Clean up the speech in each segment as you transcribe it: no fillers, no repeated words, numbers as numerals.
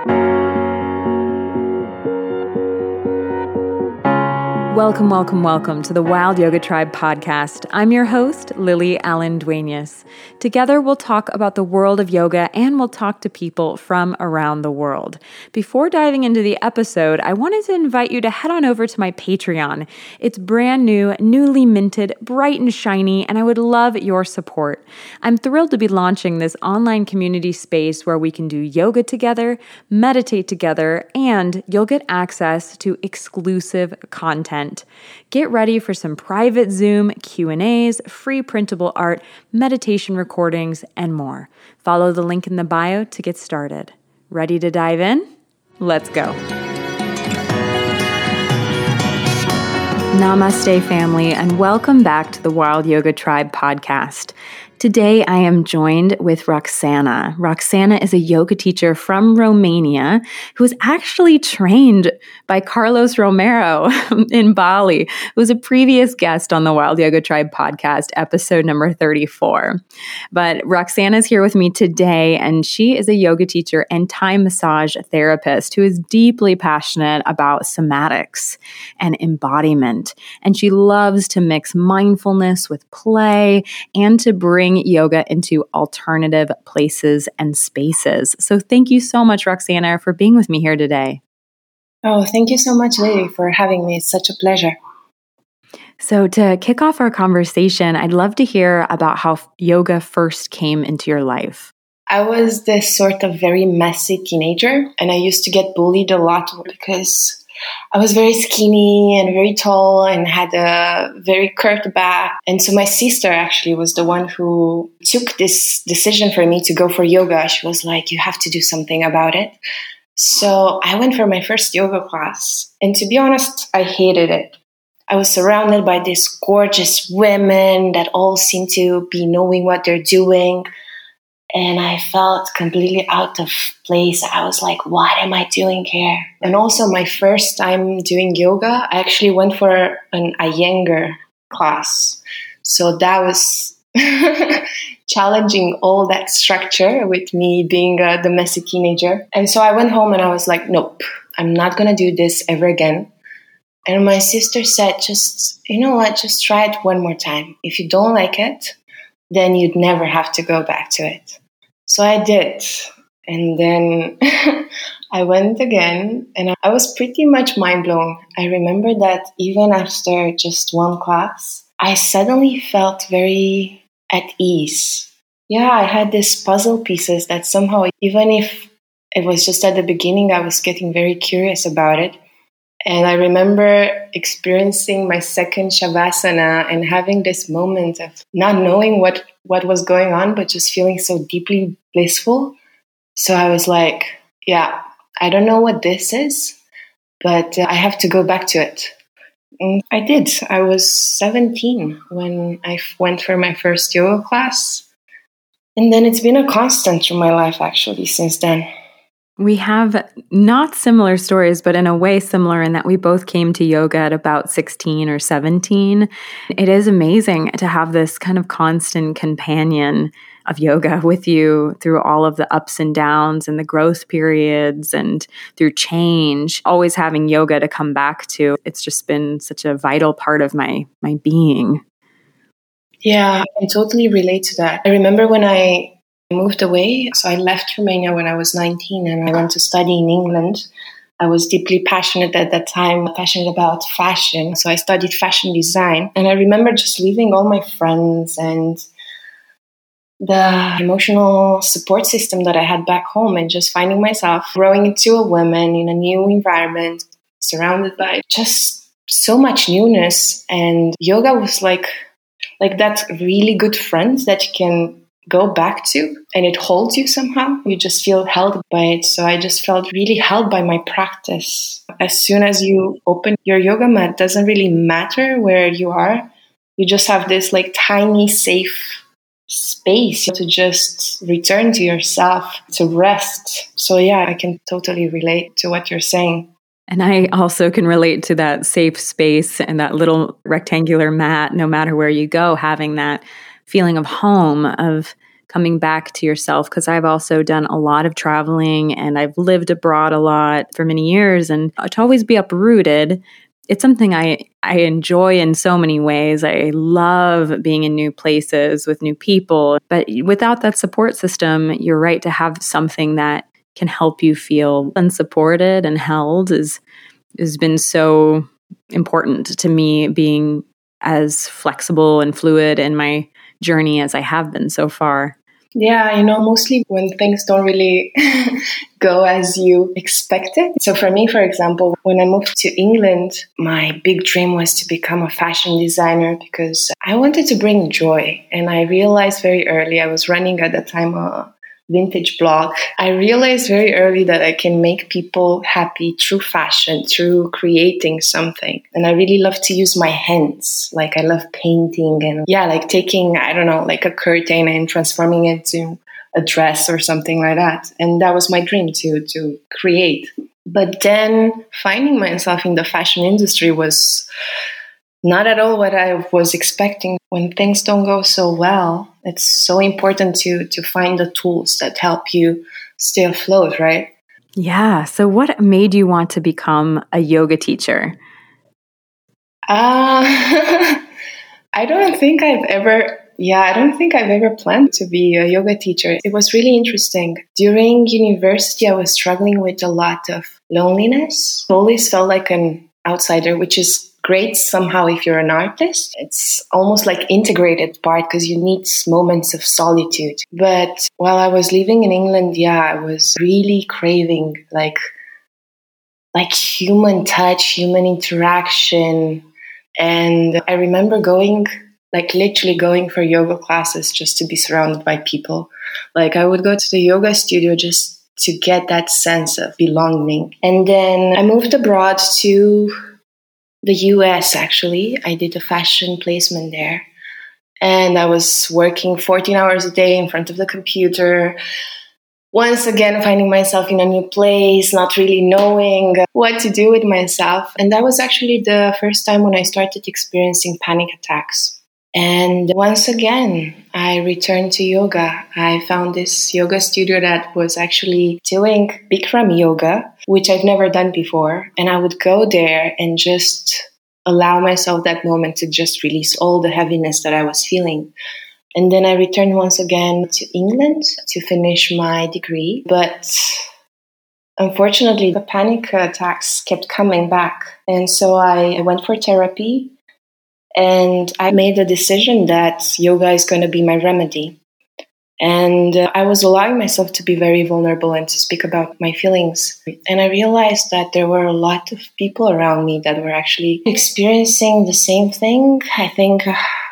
Welcome, welcome, welcome to the Wild Yoga Tribe podcast. I'm your host, Lily Allen Duenas. Together, we'll talk about the world of yoga and we'll talk to people from around the world. Before diving into the episode, I wanted to invite you to head on over to my Patreon. It's brand new, newly minted, bright and shiny, and I would love your support. I'm thrilled to be launching this online community space where we can do yoga together, meditate together, and you'll get access to exclusive content. Get ready for some private Zoom Q&As, free printable art, meditation recordings, and more. Follow the link in the bio to get started. Ready to dive in? Let's go. Namaste, family, and welcome back to the Wild Yoga Tribe podcast. Today, I am joined with Roxana. Roxana is a yoga teacher from Romania who was actually trained by Carlos Romero in Bali, who was a previous guest on the Wild Yoga Tribe podcast, episode number 34. But Roxana is here with me today, and she is a yoga teacher and Thai massage therapist who is deeply passionate about somatics and embodiment. And she loves to mix mindfulness with play and to bring yoga into alternative places and spaces. So thank you so much, Roxana, for being with me here today. Oh, thank you so much, Lily, for having me. It's such a pleasure. So to kick off our conversation, I'd love to hear about how yoga first came into your life. I was this sort of very messy teenager, and I used to get bullied a lot because I was very skinny and very tall and had a very curved back. And so my sister actually was the one who took this decision for me to go for yoga. She was like, you have to do something about it. So I went for my first yoga class. And to be honest, I hated it. I was surrounded by these gorgeous women that all seemed to be knowing what they're doing. And I felt completely out of place. I was like, what am I doing here? And also my first time doing yoga, I actually went for an Iyengar class. So that was challenging all that structure with me being the messy teenager. And so I went home and I was like, nope, I'm not going to do this ever again. And my sister said, you know what, just try it one more time. If you don't like it, then you'd never have to go back to it. So I did. And then I went again and I was pretty much mind blown. I remember that even after just one class, I suddenly felt very at ease. Yeah, I had these puzzle pieces that somehow, even if it was just at the beginning, I was getting very curious about it. And I remember experiencing my second Shavasana and having this moment of not knowing what was going on, but just feeling so deeply blissful. So I was like, yeah, I don't know what this is, but I have to go back to it. And I did. I was 17 when I went for my first yoga class. And then it's been a constant through my life, actually, since then. We have not similar stories, but in a way similar in that we both came to yoga at about 16 or 17. It is amazing to have this kind of constant companion of yoga with you through all of the ups and downs and the growth periods and through change, always having yoga to come back to. It's just been such a vital part of my being. Yeah, I can totally relate to that. I remember when I moved away. So I left Romania when I was 19 and I went to study in England. I was deeply passionate at that time, passionate about fashion. So I studied fashion design. And I remember just leaving all my friends and the emotional support system that I had back home and just finding myself growing into a woman in a new environment, surrounded by just so much newness. And yoga was like that really good friend that you can go back to and it holds you somehow. You just feel held by it. So I just felt really held by my practice. As soon as you open your yoga mat, it doesn't really matter where you are. You just have this like tiny safe space to just return to yourself, to rest. So yeah, I can totally relate to what you're saying. And I also can relate to that safe space and that little rectangular mat, no matter where you go, having that feeling of home, of coming back to yourself? Because I've also done a lot of traveling and I've lived abroad a lot for many years, and to always be uprooted, it's something I enjoy in so many ways. I love being in new places with new people, but without that support system, you're right, to have something that can help you feel unsupported and held has been so important to me, being as flexible and fluid in my journey as I have been so far. Yeah, mostly when things don't really go as you expected. So for me, for example, when I moved to England, my big dream was to become a fashion designer because I wanted to bring joy. And I realized very early, I was running at the time a vintage blog. I realized very early that I can make people happy through fashion, through creating something. And I really love to use my hands. Like I love painting and like taking, I don't know, like a curtain and transforming it to a dress or something like that. And that was my dream to create. But then finding myself in the fashion industry was not at all what I was expecting. When things don't go so well, it's so important to find the tools that help you stay afloat, right? Yeah. So what made you want to become a yoga teacher? I don't think I've ever planned to be a yoga teacher. It was really interesting. During university, I was struggling with a lot of loneliness. I always felt like an outsider, which is great somehow if you're an artist. It's almost like integrated part because you need moments of solitude. But while I was living in England, I was really craving like human touch, human interaction. And I remember literally going for yoga classes just to be surrounded by people. Like I would go to the yoga studio just to get that sense of belonging. And then I moved abroad to the US, actually. I did a fashion placement there. And I was working 14 hours a day in front of the computer. Once again, finding myself in a new place, not really knowing what to do with myself. And that was actually the first time when I started experiencing panic attacks. And once again, I returned to yoga. I found this yoga studio that was actually doing Bikram yoga, which I've never done before. And I would go there and just allow myself that moment to just release all the heaviness that I was feeling. And then I returned once again to England to finish my degree. But unfortunately, the panic attacks kept coming back. And so I went for therapy. And I made the decision that yoga is going to be my remedy. And I was allowing myself to be very vulnerable and to speak about my feelings. And I realized that there were a lot of people around me that were actually experiencing the same thing. I think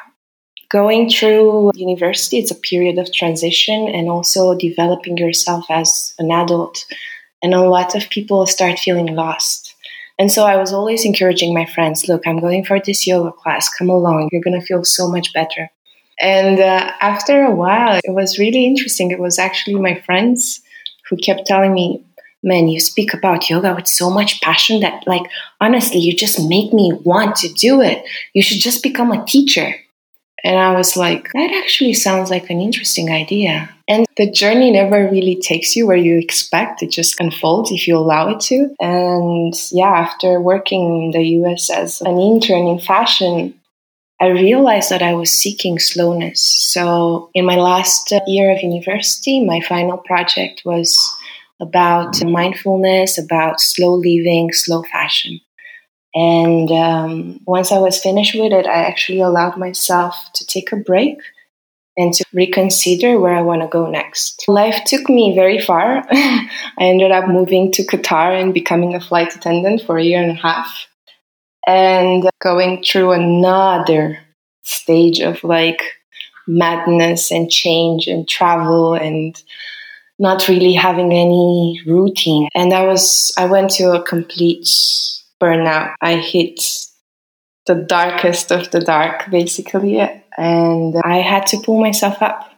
going through university, it's a period of transition and also developing yourself as an adult. And a lot of people start feeling lost. And so I was always encouraging my friends, look, I'm going for this yoga class. Come along. You're going to feel so much better. And after a while, it was really interesting. It was actually my friends who kept telling me, man, you speak about yoga with so much passion that, like, honestly, you just make me want to do it. You should just become a teacher. And I was like, that actually sounds like an interesting idea. And the journey never really takes you where you expect. It just unfolds if you allow it to. And after working in the US as an intern in fashion, I realized that I was seeking slowness. So in my last year of university, my final project was about mindfulness, about slow living, slow fashion. And once I was finished with it, I actually allowed myself to take a break and to reconsider where I want to go next. Life took me very far. I ended up moving to Qatar and becoming a flight attendant for a year and a half. And going through another stage of like madness and change and travel and not really having any routine. And I went to a complete burnout. I hit the darkest of the dark, basically, and I had to pull myself up.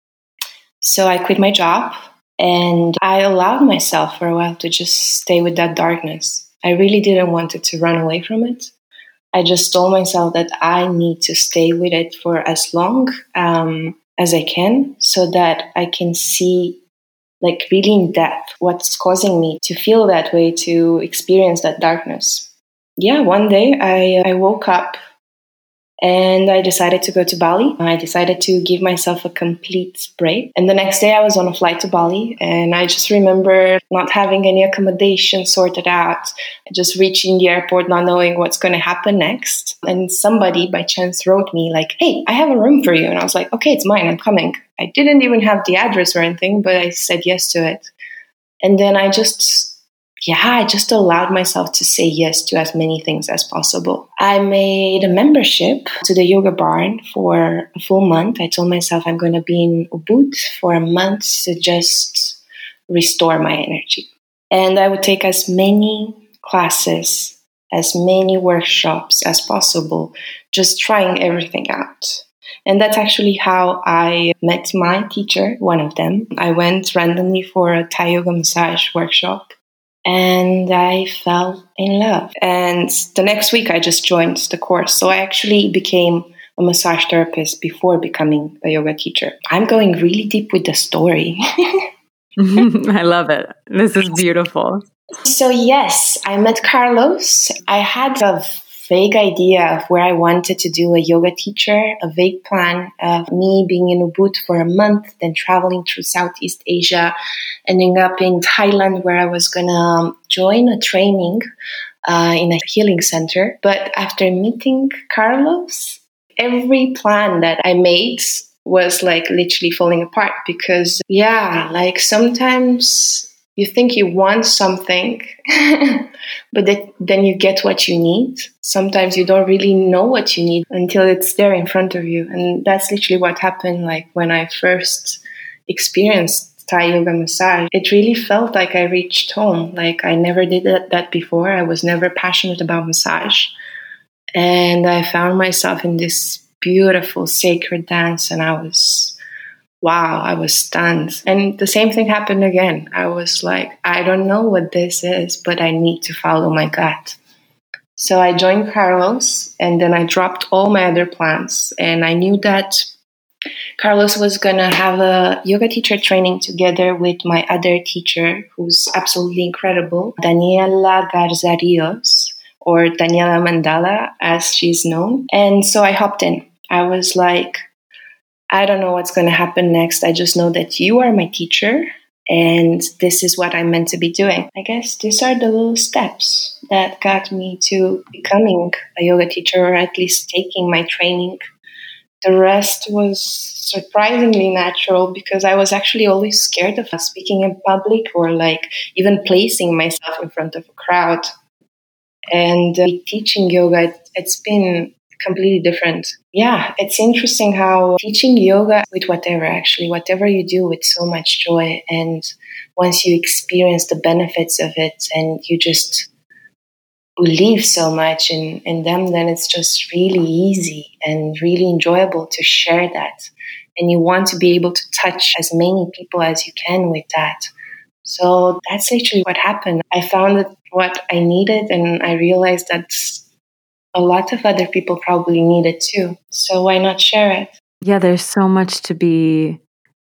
So I quit my job and I allowed myself for a while to just stay with that darkness. I really didn't want it to run away from it. I just told myself that I need to stay with it for as long as I can so that I can see like really in depth what's causing me to feel that way, to experience that darkness. Yeah, one day I woke up and I decided to go to Bali. I decided to give myself a complete break. And the next day I was on a flight to Bali. And I just remember not having any accommodation sorted out, just reaching the airport, not knowing what's going to happen next. And somebody by chance wrote me like, "Hey, I have a room for you." And I was like, "Okay, it's mine. I'm coming." I didn't even have the address or anything, but I said yes to it. And then I just allowed myself to say yes to as many things as possible. I made a membership to the yoga barn for a full month. I told myself I'm going to be in Ubud for a month to just restore my energy. And I would take as many classes, as many workshops as possible, just trying everything out. And that's actually how I met my teacher, one of them. I went randomly for a Thai yoga massage workshop. And I fell in love. And the next week I just joined the course. So I actually became a massage therapist before becoming a yoga teacher. I'm going really deep with the story. I love it. This is beautiful. So yes, I met Carlos. I had a vague idea of where I wanted to do a yoga teacher, a vague plan of me being in Ubud for a month, then traveling through Southeast Asia, ending up in Thailand where I was going to join a training in a healing center. But after meeting Carlos, every plan that I made was like literally falling apart because, like sometimes you think you want something, but then you get what you need. Sometimes you don't really know what you need until it's there in front of you. And that's literally what happened. Like when I first experienced Thai yoga massage, it really felt like I reached home. Like I never did that before. I was never passionate about massage. And I found myself in this beautiful sacred dance, and I was stunned. And the same thing happened again. I was like, I don't know what this is, but I need to follow my gut. So I joined Carlos, and then I dropped all my other plans. And I knew that Carlos was going to have a yoga teacher training together with my other teacher, who's absolutely incredible, Daniela Garzarios, or Daniela Mandala, as she's known. And so I hopped in. I was like, I don't know what's going to happen next. I just know that you are my teacher and this is what I'm meant to be doing. I guess these are the little steps that got me to becoming a yoga teacher, or at least taking my training. The rest was surprisingly natural because I was actually always scared of speaking in public or like even placing myself in front of a crowd. And teaching yoga, it's been completely different. Yeah, it's interesting how teaching yoga with whatever you do with so much joy, and once you experience the benefits of it and you just believe so much in them, then it's just really easy and really enjoyable to share that. And you want to be able to touch as many people as you can with that. So that's literally what happened. I found what I needed, and I realized that a lot of other people probably need it too. So why not share it? Yeah, there's so much to be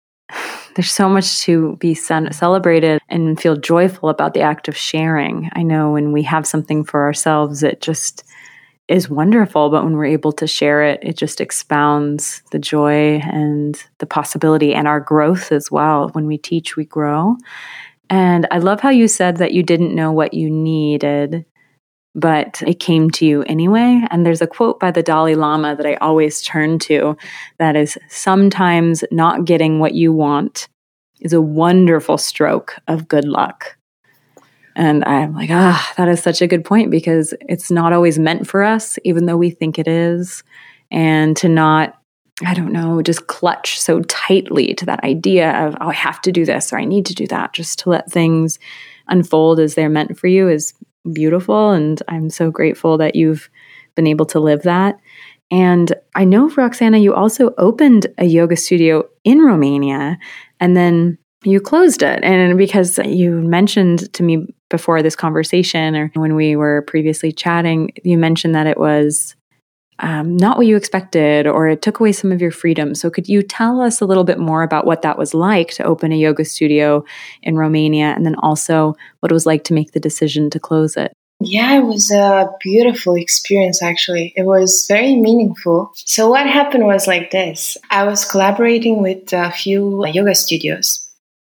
celebrated and feel joyful about the act of sharing. I know when we have something for ourselves, it just is wonderful. But when we're able to share it, it just expounds the joy and the possibility and our growth as well. When we teach, we grow. And I love how you said that you didn't know what you needed, but it came to you anyway. And there's a quote by the Dalai Lama that I always turn to that is, sometimes not getting what you want is a wonderful stroke of good luck. And I'm like, that is such a good point, because it's not always meant for us, even though we think it is. And to not, just clutch so tightly to that idea of, I have to do this or I need to do that, just to let things unfold as they're meant for you is beautiful. And I'm so grateful that you've been able to live that. And I know, Roxana, you also opened a yoga studio in Romania and then you closed it. And because you mentioned to me before this conversation, or when we were previously chatting, you mentioned that it was not what you expected, or it took away some of your freedom. So could you tell us a little bit more about what that was like to open a yoga studio in Romania, and then also what it was like to make the decision to close it? Yeah, it was a beautiful experience, actually. It was very meaningful. So what happened was like this. I was collaborating with a few yoga studios.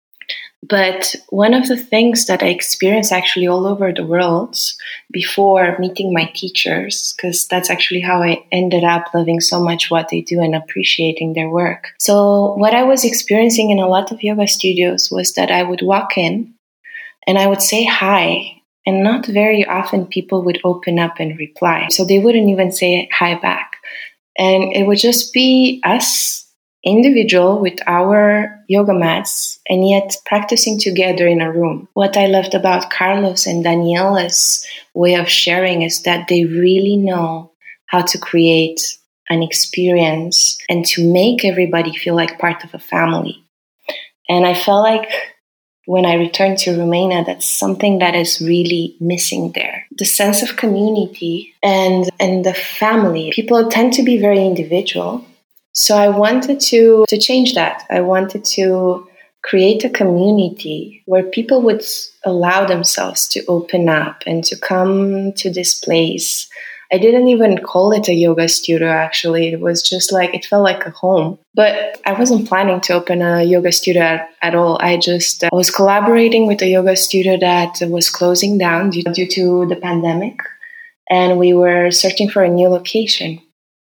But one of the things that I experienced actually all over the world before meeting my teachers, because that's actually how I ended up loving so much what they do and appreciating their work. So what I was experiencing in a lot of yoga studios was that I would walk in and I would say hi. And not very often people would open up and reply. So they wouldn't even say hi back. And it would just be us, individual, with our yoga mats, and yet practicing together in a room. What I loved about Carlos and Daniela's way of sharing is that they really know how to create an experience and to make everybody feel like part of a family. And I felt like when I returned to Romania, that's something that is really missing there. The sense of community and the family. People tend to be very individual. So I wanted to change that. I wanted to create a community where people would allow themselves to open up and to come to this place. I didn't even call it a yoga studio, actually. It was just like, it felt like a home. But I wasn't planning to open a yoga studio at all. I was collaborating with a yoga studio that was closing down due to the pandemic. And we were searching for a new location.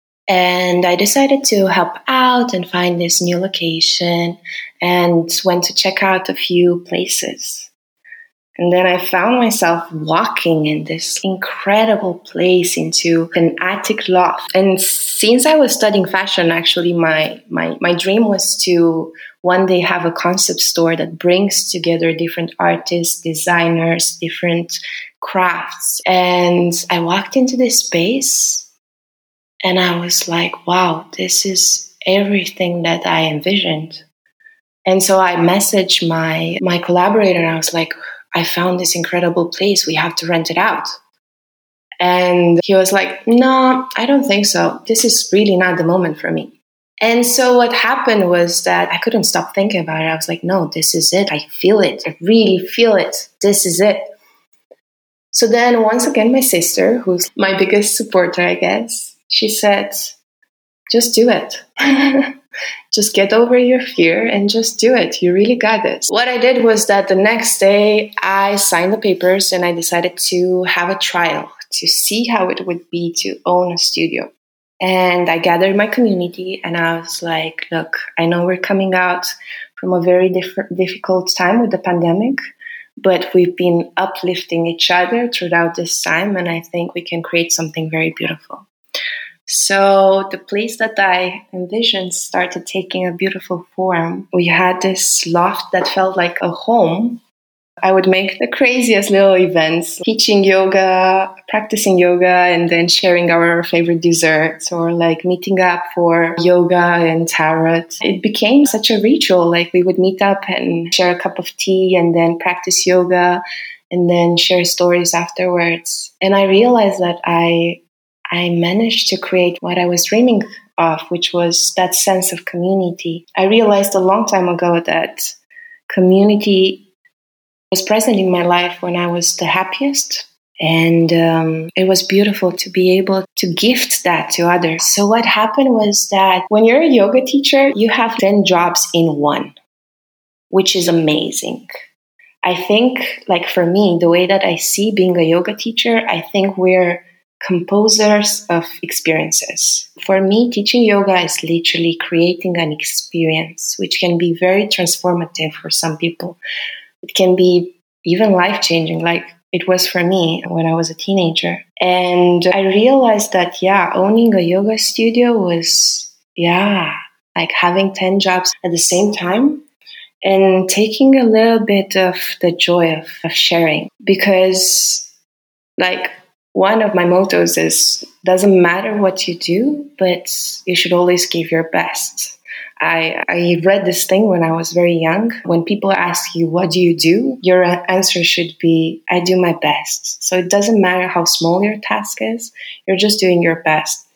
And I decided to help out and find this new location and went to check out a few places. And then I found myself walking in this incredible place into an attic loft. And since I was studying fashion, actually, my dream was to one day have a concept store that brings together different artists, designers, different crafts. And I walked into this space and I was like, wow, this is everything that I envisioned. And so I messaged my collaborator and I was like, I found this incredible place. We have to rent it out. And he was like, no, I don't think so. This is really not the moment for me. And so what happened was that I couldn't stop thinking about it. I was like, no, this is it. I feel it. I really feel it. This is it. So then once again, my sister, who's my biggest supporter, I guess, she said, just do it. Just get over your fear and just do it. You really got this. What I did was that the next day I signed the papers and I decided to have a trial to see how it would be to own a studio. And I gathered my community and I was like, look, I know we're coming out from a very difficult time with the pandemic, but we've been uplifting each other throughout this time. And I think we can create something very beautiful. So the place that I envisioned started taking a beautiful form. We had this loft that felt like a home. I would make the craziest little events, teaching yoga, practicing yoga, and then sharing our favorite desserts, or like meeting up for yoga and tarot. It became such a ritual. Like we would meet up and share a cup of tea and then practice yoga and then share stories afterwards. And I realized that I managed to create what I was dreaming of, which was that sense of community. I realized a long time ago that community was present in my life when I was the happiest. And it was beautiful to be able to gift that to others. So what happened was that when you're a yoga teacher, you have 10 jobs in one, which is amazing. I think, like for me, the way that I see being a yoga teacher, I think we're composers of experiences. For me, teaching yoga is literally creating an experience, which can be very transformative for some people. It can be even life-changing, like it was for me when I was a teenager. And I realized that, owning a yoga studio was, like having 10 jobs at the same time and taking a little bit of the joy of sharing. Because, like, one of my mottos is, doesn't matter what you do, but you should always give your best. I read this thing when I was very young. When people ask you, what do you do? Your answer should be, I do my best. So it doesn't matter how small your task is. You're just doing your best.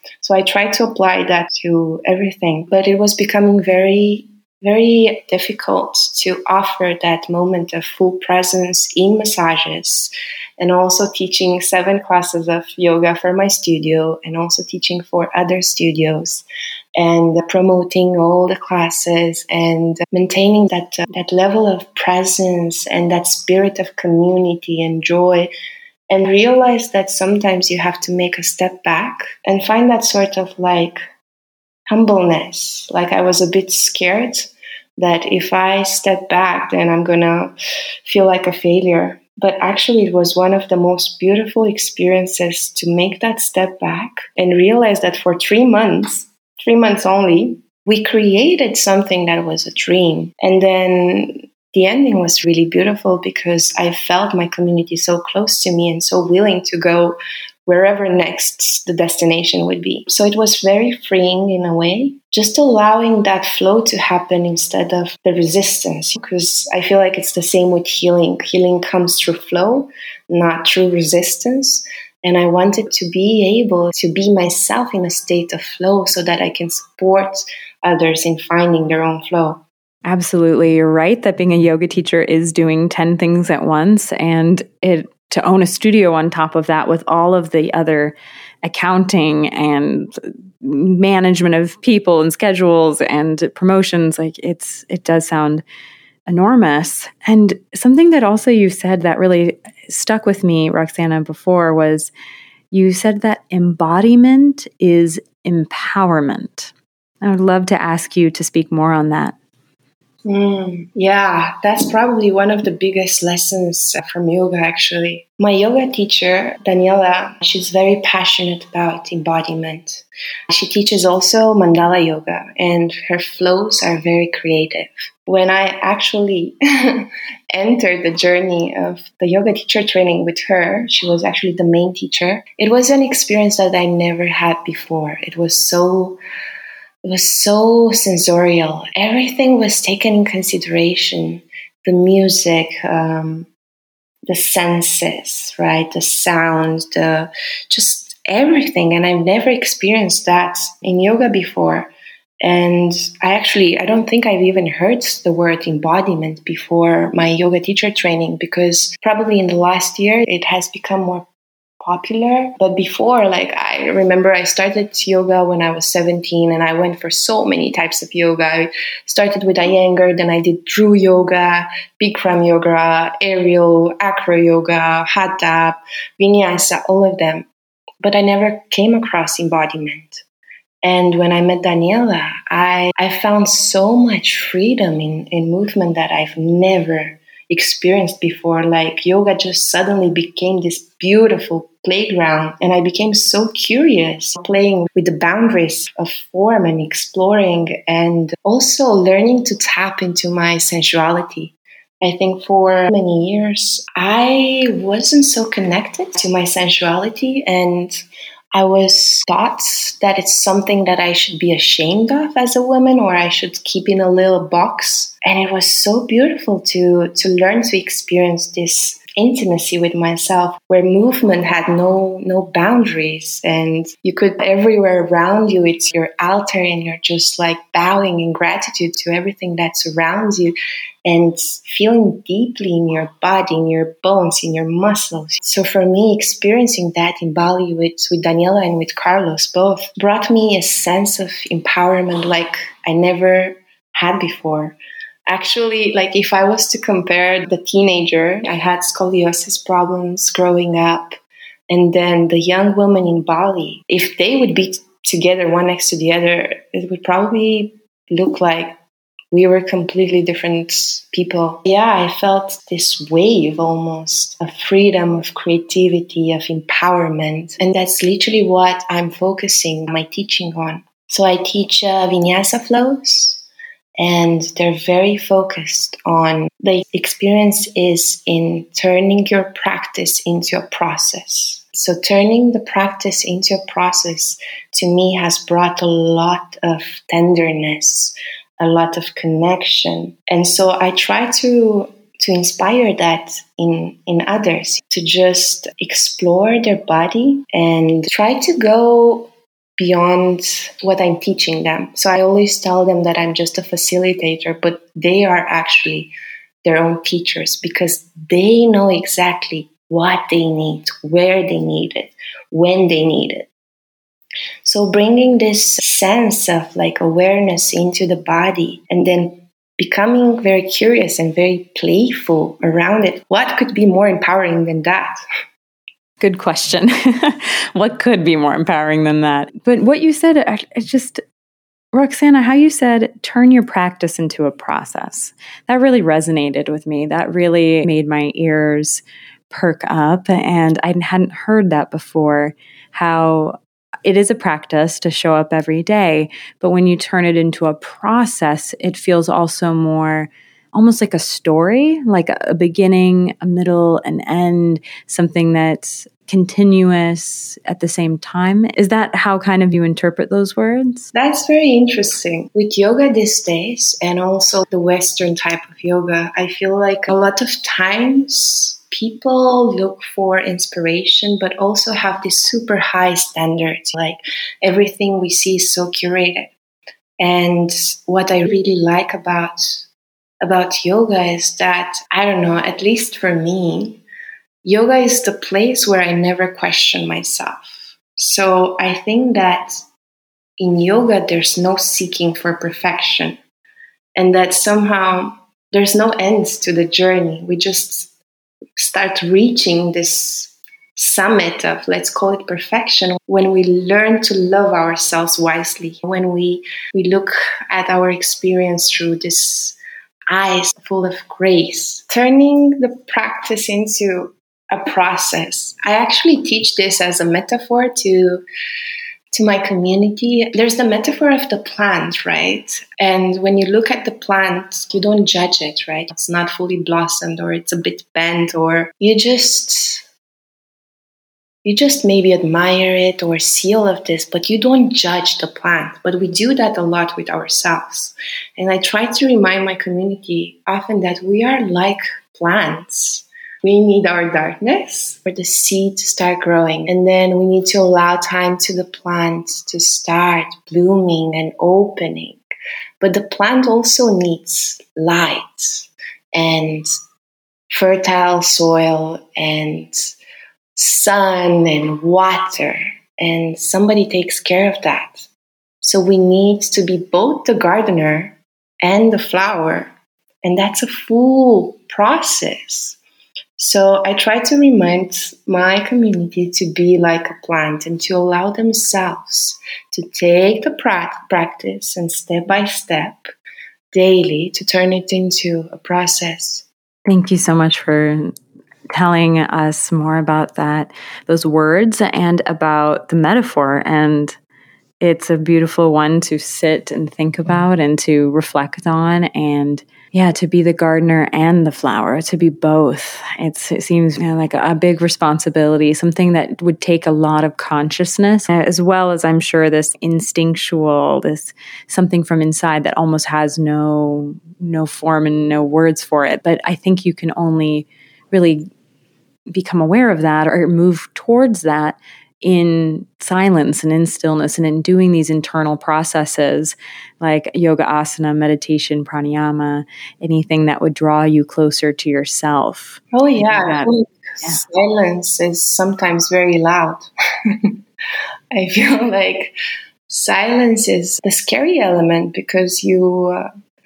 So I tried to apply that to everything, but it was becoming very, very difficult to offer that moment of full presence in massages, and also teaching 7 classes of yoga for my studio and also teaching for other studios and promoting all the classes and maintaining that level of presence and that spirit of community and joy, and realize that sometimes you have to make a step back and find that sort of like humbleness. Like I was a bit scared that if I step back, then I'm gonna feel like a failure. But actually, it was one of the most beautiful experiences to make that step back and realize that for 3 months only, we created something that was a dream. And then the ending was really beautiful because I felt my community so close to me and so willing to go wherever next the destination would be. So it was very freeing in a way, just allowing that flow to happen instead of the resistance. Because I feel like it's the same with healing. Healing comes through flow, not through resistance. And I wanted to be able to be myself in a state of flow so that I can support others in finding their own flow. Absolutely. You're right that being a yoga teacher is doing 10 things at once, and to own a studio on top of that with all of the other accounting and management of people and schedules and promotions, like it does sound enormous. And something that also you said that really stuck with me, Roxana, before was you said that embodiment is empowerment. I would love to ask you to speak more on that. Yeah, that's probably one of the biggest lessons from yoga, actually. My yoga teacher, Daniela, she's very passionate about embodiment. She teaches also mandala yoga, and her flows are very creative. When I actually entered the journey of the yoga teacher training with her, she was actually the main teacher. It was an experience that I never had before. It was so sensorial. Everything was taken in consideration. The music, the senses, right? The sound, just everything. And I've never experienced that in yoga before. And I don't think I've even heard the word embodiment before my yoga teacher training, because probably in the last year it has become more popular. But before, like I remember I started yoga when I was 17 and I went for so many types of yoga. I started with Iyengar, then I did Dhru yoga, Bikram yoga, aerial, acro yoga, hatha, vinyasa, all of them. But I never came across embodiment. And when I met Daniela, I found so much freedom in movement that I've never experienced before. Like yoga just suddenly became this beautiful playground, and I became so curious, playing with the boundaries of form and exploring, and also learning to tap into my sensuality. I think for many years I wasn't so connected to my sensuality, and I was taught that it's something that I should be ashamed of as a woman, or I should keep in a little box. And it was so beautiful to learn to experience this intimacy with myself, where movement had no boundaries, and you could everywhere around you, it's your altar, and you're just like bowing in gratitude to everything that surrounds you, and feeling deeply in your body, in your bones, in your muscles. So for me, experiencing that in Bali with Daniela and with Carlos both brought me a sense of empowerment like I never had before. Actually, like if I was to compare the teenager, I had scoliosis problems growing up, and then the young woman in Bali, if they would be together one next to the other, it would probably look like we were completely different people. Yeah, I felt this wave almost of freedom, of creativity, of empowerment. And that's literally what I'm focusing my teaching on. So I teach vinyasa flows, and they're very focused on the experience is in turning your practice into a process. So turning the practice into a process to me has brought a lot of tenderness, a lot of connection. And so I try to inspire that in others, to just explore their body and try to go beyond what I'm teaching them. So I always tell them that I'm just a facilitator, but they are actually their own teachers because they know exactly what they need, where they need it, when they need it. So bringing this sense of like awareness into the body and then becoming very curious and very playful around it. What could be more empowering than that? Good question. What could be more empowering than that? But what you said, it's just, Roxana, how you said, turn your practice into a process. That really resonated with me. That really made my ears perk up. And I hadn't heard that before, how it is a practice to show up every day. But when you turn it into a process, it feels also more almost like a story, like a beginning, a middle, an end, something that's continuous at the same time. Is that how kind of you interpret those words? That's very interesting. With yoga these days, and also the Western type of yoga, I feel like a lot of times people look for inspiration, but also have this super high standards. Like everything we see is so curated. And what I really like about yoga is that, I don't know, at least for me, yoga is the place where I never question myself. So I think that in yoga, there's no seeking for perfection, and that somehow there's no end to the journey. We just start reaching this summit of, let's call it perfection, when we learn to love ourselves wisely, when we look at our experience through this eyes full of grace, turning the practice into a process. I actually teach this as a metaphor to my community. There's the metaphor of the plant, right? And when you look at the plant, you don't judge it, right? It's not fully blossomed, or it's a bit bent, or you just maybe admire it or see all of this, but you don't judge the plant. But we do that a lot with ourselves. And I try to remind my community often that we are like plants. We need our darkness for the seed to start growing. And then we need to allow time to the plant to start blooming and opening. But the plant also needs light and fertile soil and sun and water, and somebody takes care of that. So we need to be both the gardener and the flower, and that's a full process. So I try to remind my community to be like a plant and to allow themselves to take the practice and step by step, daily, to turn it into a process. Thank you so much for telling us more about that, those words, and about the metaphor. And it's a beautiful one to sit and think about and to reflect on, and to be the gardener and the flower, to be both. It seems like a big responsibility, something that would take a lot of consciousness, as well as, I'm sure, this instinctual, this something from inside that almost has no form and no words for it. But I think you can only really become aware of that or move towards that in silence and in stillness and in doing these internal processes like yoga asana, meditation, pranayama, anything that would draw you closer to yourself. Oh yeah, silence is sometimes very loud. I feel like silence is the scary element because you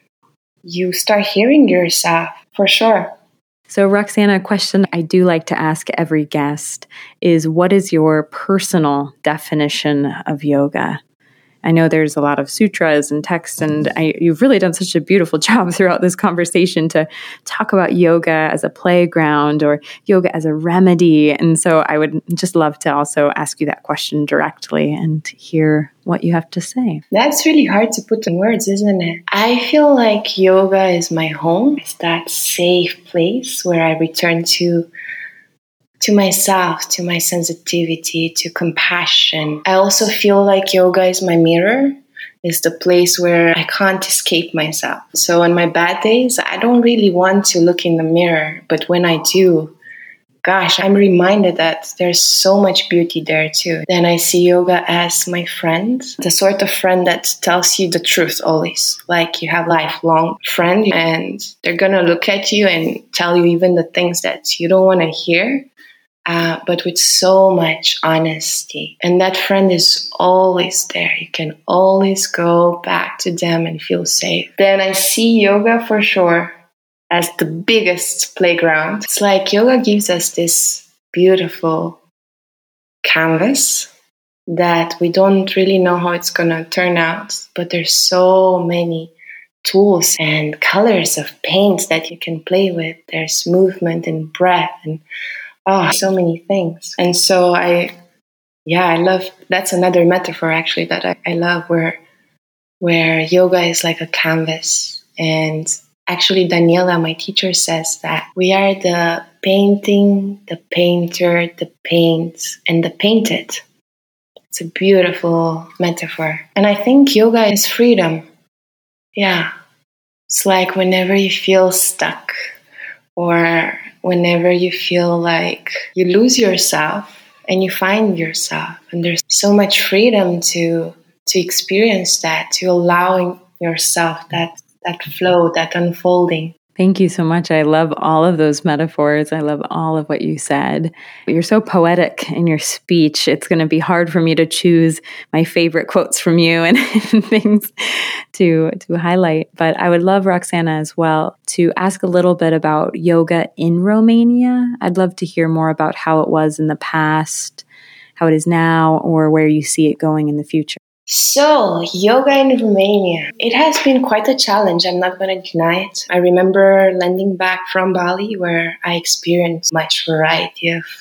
start hearing yourself, for sure. So, Roxana, a question I do like to ask every guest is, what is your personal definition of yoga? I know there's a lot of sutras and texts, and you've really done such a beautiful job throughout this conversation to talk about yoga as a playground or yoga as a remedy. And so I would just love to also ask you that question directly and hear what you have to say. That's really hard to put in words, isn't it? I feel like yoga is my home. It's that safe place where I return to myself, to my sensitivity, to compassion. I also feel like yoga is my mirror. It's the place where I can't escape myself. So on my bad days, I don't really want to look in the mirror. But when I do, gosh, I'm reminded that there's so much beauty there too. Then I see yoga as my friend, the sort of friend that tells you the truth always. Like you have a lifelong friend and they're going to look at you and tell you even the things that you don't want to hear. But with so much honesty. And that friend is always there. You can always go back to them and feel safe. Then I see yoga for sure as the biggest playground. It's like yoga gives us this beautiful canvas that we don't really know how it's going to turn out, but there's so many tools and colors of paints that you can play with. There's movement and breath and so many things. And so I love, that's another metaphor actually that I love where yoga is like a canvas. And actually Daniela, my teacher, says that we are the painting, the painter, the paint, and the painted. It's a beautiful metaphor. And I think yoga is freedom. Yeah. It's like whenever you feel stuck or whenever you feel like you lose yourself and you find yourself, and there's so much freedom to experience that, to allowing yourself that flow, that unfolding. Thank you so much. I love all of those metaphors. I love all of what you said. You're so poetic in your speech. It's going to be hard for me to choose my favorite quotes from you and things to highlight. But I would love, Roxana, as well, to ask a little bit about yoga in Romania. I'd love to hear more about how it was in the past, how it is now, or where you see it going in the future. So, yoga in Romania, it has been quite a challenge. I'm not going to deny it. I remember landing back from Bali where I experienced much variety of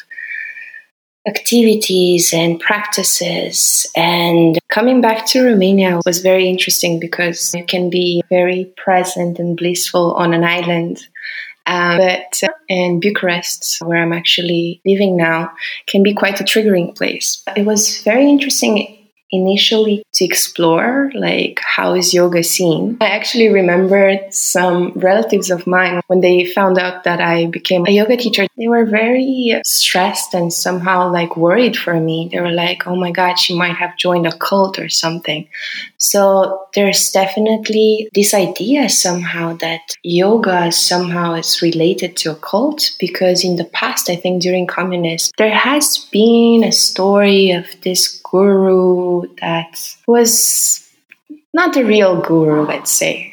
activities and practices. And coming back to Romania was very interesting because you can be very present and blissful on an island. But in Bucharest, where I'm actually living now, can be quite a triggering place. It was very interesting initially to explore, like, how is yoga seen. I actually remembered some relatives of mine when they found out that I became a yoga teacher. They were very stressed and somehow like worried for me. They were like, oh my God, she might have joined a cult or something. So there's definitely this idea somehow that yoga somehow is related to a cult, because in the past, I think during communism, there has been a story of this guru that was not a real guru, let's say.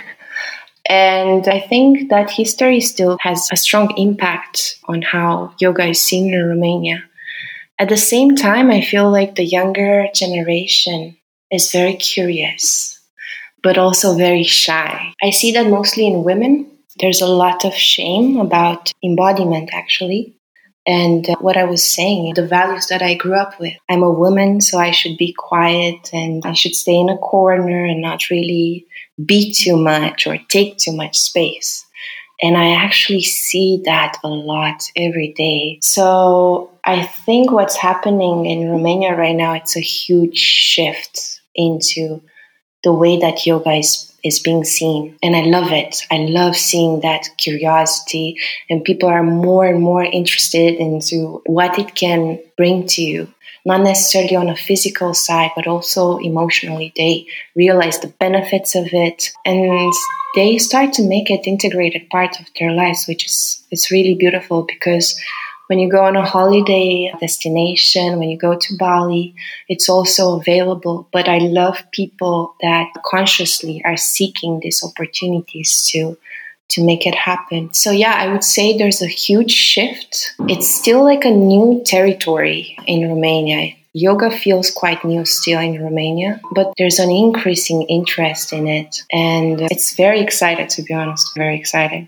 And I think that history still has a strong impact on how yoga is seen in Romania. At the same time, I feel like the younger generation is very curious, but also very shy. I see that mostly in women. There's a lot of shame about embodiment, actually. And what I was saying, the values that I grew up with. I'm a woman, so I should be quiet and I should stay in a corner and not really be too much or take too much space. And I actually see that a lot every day. So I think what's happening in Romania right now, it's a huge shift into the way that yoga is being seen. And I love it. I love seeing that curiosity, and people are more and more interested into what it can bring to you. Not necessarily on a physical side, but also emotionally. They realize the benefits of it, and they start to make it integrated part of their lives, which is it's really beautiful, because when you go on a holiday destination, when you go to Bali, it's also available. But I love people that consciously are seeking these opportunities to make it happen. So yeah, I would say there's a huge shift. It's still like a new territory in Romania. Yoga feels quite new still in Romania, but there's an increasing interest in it. And it's very exciting, to be honest, very exciting.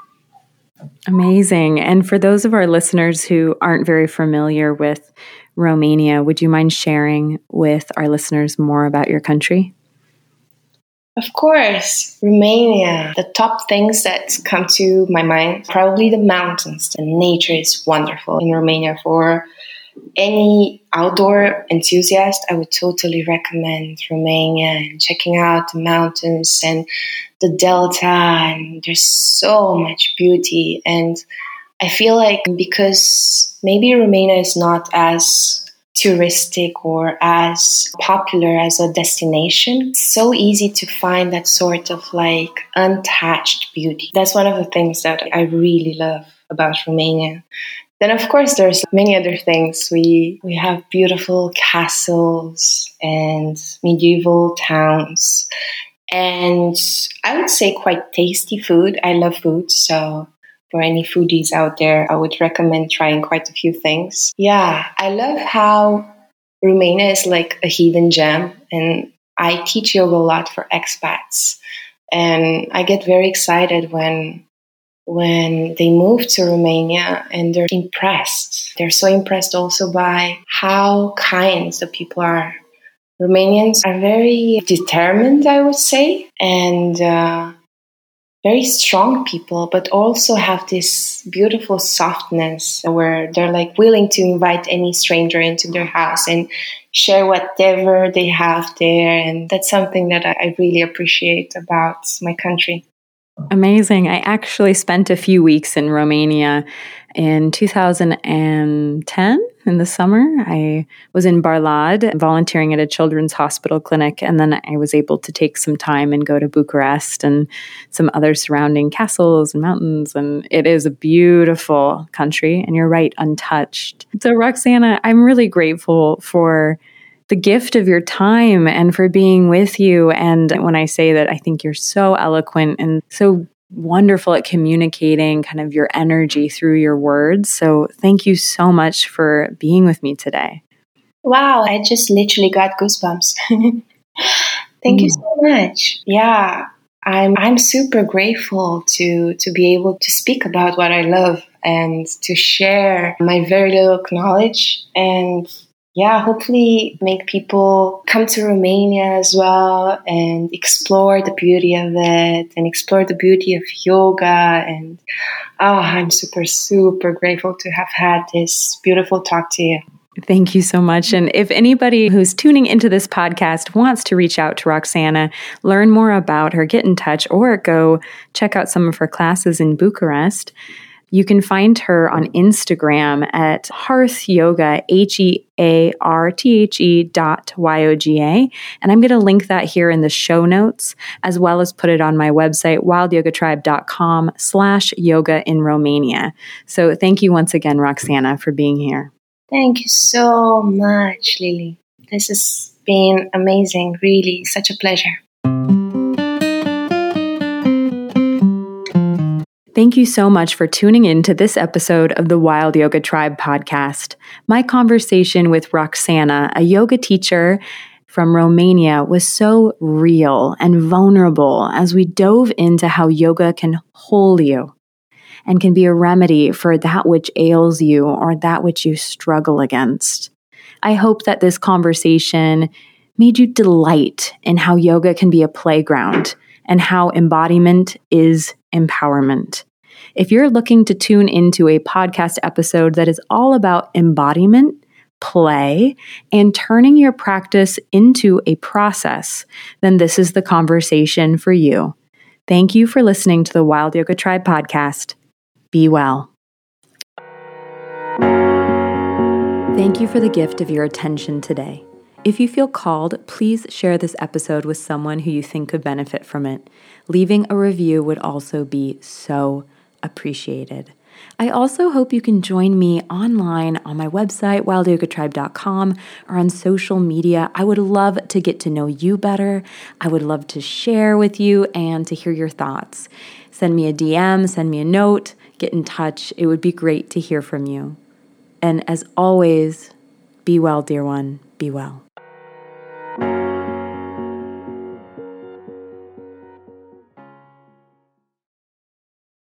Amazing. And for those of our listeners who aren't very familiar with Romania, would you mind sharing with our listeners more about your country? Of course, Romania. The top things that come to my mind, probably the mountains. The nature is wonderful in Romania. For any outdoor enthusiast, I would totally recommend Romania and checking out the mountains and the delta. And there's so much beauty. And I feel like because maybe Romania is not as touristic or as popular as a destination, it's so easy to find that sort of like untouched beauty. That's one of the things that I really love about Romania. Then, of course, there's many other things. We have beautiful castles and medieval towns, and I would say quite tasty food. I love food, so for any foodies out there, I would recommend trying quite a few things. Yeah, I love how Romania is like a hidden gem, and I teach yoga a lot for expats, and I get very excited when they move to Romania and they're impressed. They're so impressed also by how kind the people are. Romanians are very determined, I would say, and very strong people, but also have this beautiful softness where they're like willing to invite any stranger into their house and share whatever they have there. And that's something that I really appreciate about my country. Amazing. I actually spent a few weeks in Romania in 2010 in the summer. I was in Barlad volunteering at a children's hospital clinic, and then I was able to take some time and go to Bucharest and some other surrounding castles and mountains. And it is a beautiful country, and you're right, untouched. So Roxana, I'm really grateful for the gift of your time and for being with you. And when I say that, I think you're so eloquent and so wonderful at communicating kind of your energy through your words. So thank you so much for being with me today. Wow, I just literally got goosebumps. Thank you so much. Yeah, I'm super grateful to be able to speak about what I love and to share my very little knowledge, and yeah, hopefully make people come to Romania as well and explore the beauty of it and explore the beauty of yoga. And I'm super, super grateful to have had this beautiful talk to you. Thank you so much. And if anybody who's tuning into this podcast wants to reach out to Roxana, learn more about her, get in touch, or go check out some of her classes in Bucharest, you can find her on Instagram at Hearth Yoga, HEARTHE.YOGA. And I'm going to link that here in the show notes, as well as put it on my website, wildyogatribe.com/yoga in Romania. So thank you once again, Roxana, for being here. Thank you so much, Lily. This has been amazing, really, such a pleasure. Thank you so much for tuning in to this episode of the Wild Yoga Tribe podcast. My conversation with Roxana, a yoga teacher from Romania, was so real and vulnerable as we dove into how yoga can hold you and can be a remedy for that which ails you or that which you struggle against. I hope that this conversation made you delight in how yoga can be a playground and how embodiment is empowerment. If you're looking to tune into a podcast episode that is all about embodiment, play, and turning your practice into a process, then this is the conversation for you. Thank you for listening to the Wild Yoga Tribe podcast. Be well. Thank you for the gift of your attention today. If you feel called, please share this episode with someone who you think could benefit from it. Leaving a review would also be so appreciated. I also hope you can join me online on my website, wildyogatribe.com, or on social media. I would love to get to know you better. I would love to share with you and to hear your thoughts. Send me a DM, send me a note, get in touch. It would be great to hear from you. And as always, be well, dear one, be well.